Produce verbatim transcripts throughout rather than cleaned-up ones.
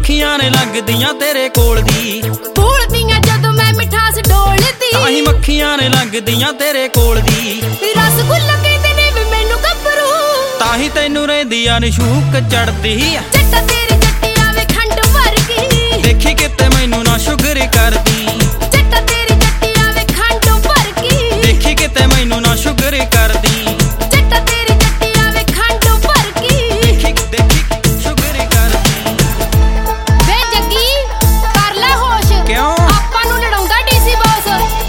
ਮੱਖੀਆਂ ਨੇ ਲੰਘਦੀਆਂ ਤੇਰੇ ਕੋਲ ਦੀ, ਭੁੱਲਦੀਆਂ ਜਦੋਂ ਮੈਂ ਮਿਠਾਸ ਡੋਲਦੀ। ਤਾਹੀਂ ਮੱਖੀਆਂ ਨੇ ਲੰਘਦੀਆਂ ਤੇਰੇ ਕੋਲ ਦੀ, ਰਸਗੁੱਲਾ ਕਹਿੰਦੇ ਨੇ ਵੀ ਮੈਨੂੰ ਗੱਭਰੂ, ਤਾਹੀਂ ਤੈਨੂੰ ਰਹਿੰਦੀ ਆ ਨਿਸ਼ੂਕ ਚੜਦੀ ਆ। ਜੱਟਾ ਤੇਰੀ ਜੱਟੀ ਆਵੇ ਖੰਡ ਵਰਗੀ, ਦੇਖੀ ਕਿਤੇ ਮੈਨੂੰ ਨਾ ਸ਼ੁਗਰ ਕਰਦੀ। ਜੱਟਾ ਤੇਰੀ ਜੱਟੀ ਆਵੇ ਖੰਡ ਵਰਗੀ, ਦੇਖੀ ਕਿਤੇ ਮੈਨੂੰ ਨਾ ਸ਼ੁਗਰ ਕਰਦੀ। ਜੱਟਾ ਤੇਰੀ ਜੱਟੀ ਆਵੇ ਖੰਡ ਵਰਗੀ, ਦੇਖੀ ਦੇਖੀ ਸ਼ੁਗਰ ਕਰਦੀ। ਵੇ ਜੱਗੀ ਕਰ ਲੈ ਹੋਸ਼, ਕਿਉਂ ਆਪਾਂ ਨੂੰ ਲੜਾਉਂਦਾ ਡੀਸੀ ਬੌਸ।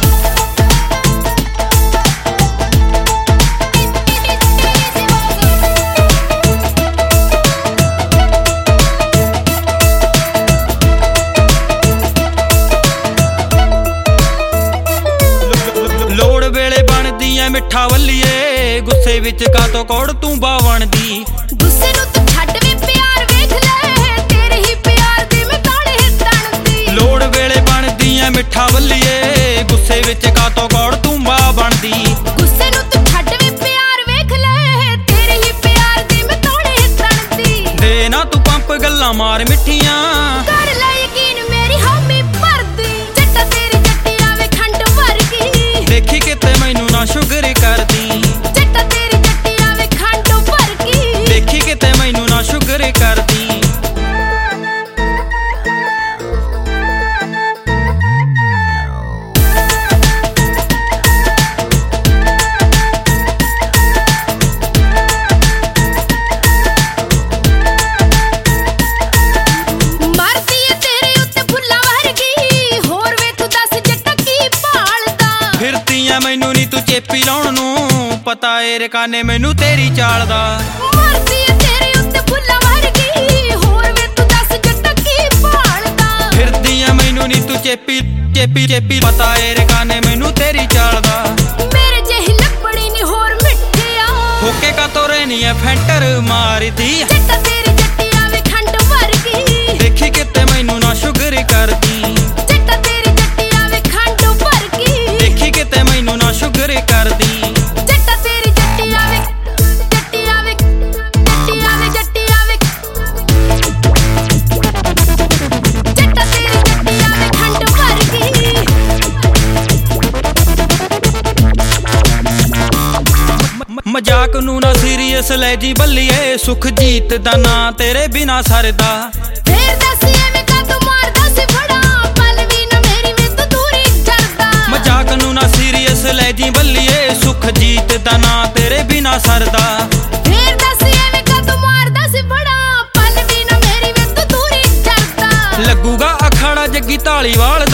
ਲੋੜ ਵੇਲੇ ਬਣਦੀ ਐ ਮਿੱਠਾ ਵੱਲੀਏ, ਗੁੱਸੇ ਵਿੱਚ ਕਾਤੋਂ ਕੌੜ ਤੂੰ ਬਾਵਣਦੀ। ਗੁੱਸੇ ਨੂੰ ਤੂੰ ਛੱਡ ਵੇ ਪਿਆਰ ਵੇਖ ਲੈ, ਤੇਰੇ ਹੀ ਪਿਆਰ ਦੇ ਮੈਂ ਤਾੜੇ ਤਣਦੀ। ਲੋੜ ਵੇਲੇ ਬਣਦੀ ਐ ਮਿੱਠਾ ਵੱਲੀਏ, ਗੁੱਸੇ ਵਿੱਚ ਕਾਤੋਂ ਕੌੜ ਤੂੰ ਬਾਵਣਦੀ। ਗੁੱਸੇ ਨੂੰ ਤੂੰ ਛੱਡ ਵੇ ਪਿਆਰ ਵੇਖ ਲੈ, ਤੇਰੇ ਹੀ ਪਿਆਰ ਦੇ ਮੈਂ ਤਾੜੇ ਤਣਦੀ। ਦੇ ਨਾ ਤੂੰ ਪੰਪ ਗੱਲਾਂ ਮਾਰ ਮਿੱਠੀਆਂ, ਕਰ ਲੈ ਯਕੀਨ ਮੇਰੀ ਹਾਮੀ ਭਰਦੀ। ਜੱਟਾ ਤੇਰੀ ਜੱਟੀ ਆਵੇ ਖੰਡ ਵਰਗੀ, ਦੇਖੀ ਕਿਤੇ ਮੈਨੂੰ ਨਾ ਸ਼ੁਗਰ ਕਰਦੀ। ਜੱਟਾ ਤੇਰੀ ਜੱਟੀ ਆਵੇ ਖੰਡ ਵਰਗੀ, ਦੇਖੀ ਕਿਤੇ ਮੈਨੂੰ ਨਾ ਸ਼ੁਗਰ ਕਰਦੀ। ਮਰਦੀ ਏ ਤੇਰੇ ਉੱਤੇ ਫੁੱਲਾਂ ਵਰਗੀ, ਹੋਰ ਵੇ ਤੂੰ ਦੱਸ ਜੱਟਾ ਕੀ ਭਾਲਦਾ। ਫਿਰਦੀ ਐ ਮੈਨੂੰ ਨੀ ਤੂੰ ਚੇਪੀ ਲਾਉਣ ਨੂੰ, ਪਤਾ ਏ ਰਕਾਨੇ ਮੈਨੂੰ ਤੇਰੀ ਚਾਲ ਦਾ। ਮਰਦੀ ਏ ਤੇਰੇ ਉੱਤੇ ਫੁੱਲਾਂ ਵਰਗੀ, ਹੋਰ ਵੇ ਤੂੰ ਦੱਸ ਜੱਟਾ ਕੀ ਭਾਲਦਾ। ਫਿਰਦੀ ਐ ਮੈਨੂੰ ਨੀ ਤੂੰ ਚੇਪੀ ਚੇਪੀ ਚੇਪੀ, ਪਤਾ ਏ ਰਕਾਨੇ ਮੈਨੂੰ ਤੇਰੀ ਚਾਲ ਦਾ। ਮੇਰੇ ਜਿਹੀ ਲੱਭਣੀ ਨੀ ਹੋਰ ਮਿੱਠਿਆ, ਹੋਕੇ ਕਾਤੋਂ ਰਹਿਨੀ ਐ ਫੈਂਟਰ ਮਾਰਦੀ। ਜੱਟਾ ਤੇਰੀ ਜੱਟੀ ਆਵੇ ਖੰਡ ਵਰਗੀ, ਦੇਖੀ ਕਿਤੇ ਮੈਨੂੰ ਨਾ ਸ਼ੁਗਰ ਕਰਦੀ। ਜੱਟਾ ਤੇਰੀ ਜੱਟੀ ਆਵੇ ਖੰਡ ਵਰਗੀ, ਦੇਖੀ ਕਿਤੇ ਮੈਨੂੰ ਨਾ ਸ਼ੁਗਰ ਕਰਦੀ। ਜੱਟਾ ਤੇਰੀ ਜੱਟੀ ਆਵੇ ਜੱਟੀ ਆਵੇ ਜੱਟੀ ਆਵੇ ਜੱਟੀ ਆਵੇ ਜੱਟਾ ਤੇਰੀ ਜੱਟੀ ਆਵੇ ਖੰਡ ਵਰਗੀ। ਮ- ਮਜ਼ਾਕ ਨੂੰ ਨਾ ਸੀਰੀਅਸ ਲੈ ਜੀ ਬੱਲੀਏ, ਸੁਖਜੀਤ ਦਾ ਨਾਂ ਤੇਰੇ ਬਿਨਾ ਸਰਦਾ। ਫੇਰ ਦੱਸ ਐਵੇਂ ਕਾਤੋਂ ਮਾਰਦਾ ਸੀ ਫੜਾ, ਪਲ ਵੀ ਨਾ ਮੇਰੀ ਵੇ ਤੂੰ ਦੂਰੀ ਕਰਦਾ। ਮਜ਼ਾਕ ਨੂੰ ਨਾ ਸੀਰੀਅਸ ਲੈ ਜੀ ਬੱਲੀਏ, ਸੁਖਜੀਤ ਦਾ ਨਾਂ ਤੇਰੇ ਬਿਨਾ ਸਰਦਾ। ਫੇਰ ਦੱਸ ਐਵੇਂ ਕਾਤੋਂ ਮਾਰਦਾ ਸੀ ਫੜਾ, ਪਲ ਵੀ ਨਾ ਮੇਰੀ ਵੇ ਤੂੰ ਦੂਰੀ ਕਰਦਾ। ਲੱਗੂਗਾ ਅਖਾੜਾ ਜੱਗੀ ਢਾਲੀਵਾਲ